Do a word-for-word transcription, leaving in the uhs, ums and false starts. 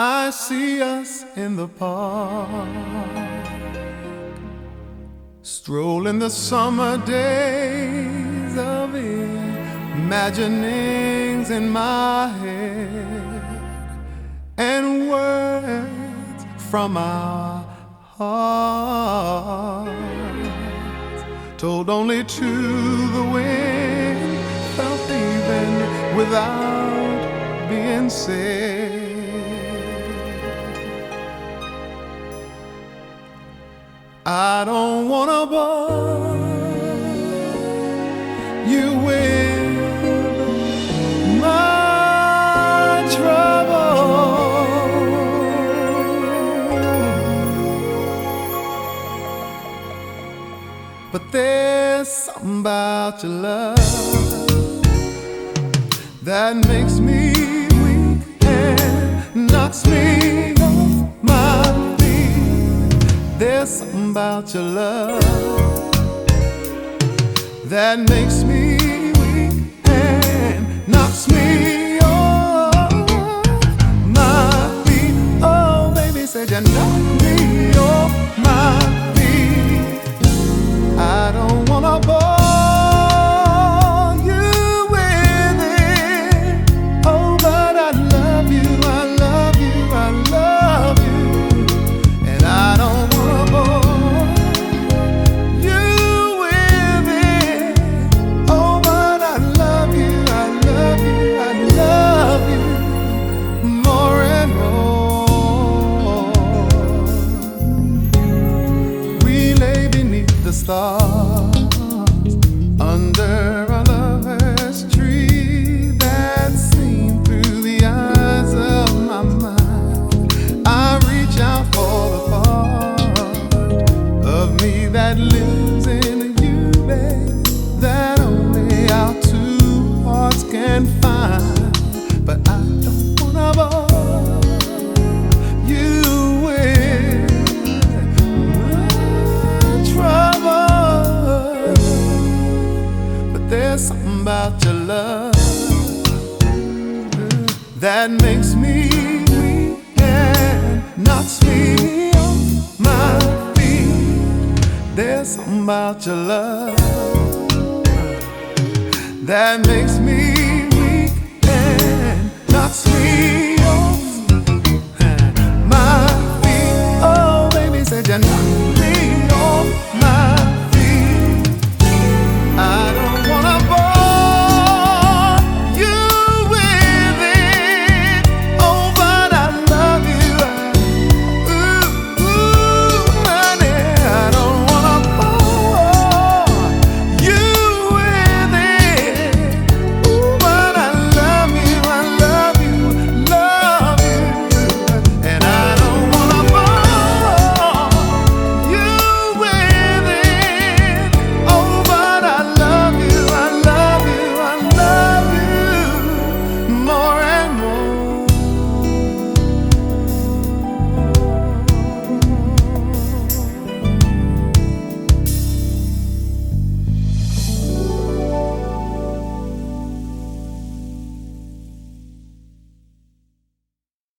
I see us in the park, strolling the summer days of imaginings in my head, and words from our hearts, told only to the wind, felt even without being said. I don't wanna bother you with my trouble, but there's something about your love that makes me weak and knocks me off my feet. There's something about your love that makes me weak and knocks me off my feet. Oh, baby, said you knock me off my feet. I don't wanna bore you with it. Oh, but I love you, I love you, I love you, and I don't wanna bore you with it. Oh, but I love you, I love you, I love you more and more. We lay beneath the stars under a lover's tree that's seen through the eyes of my mind. I reach out for the part of me that lives in you, babe, that only our two hearts can find. But I don't wanna bore you with my trouble, but there's something about your love that makes me weak and knocks me off my feet. There's something about your love that makes me weak and knocks me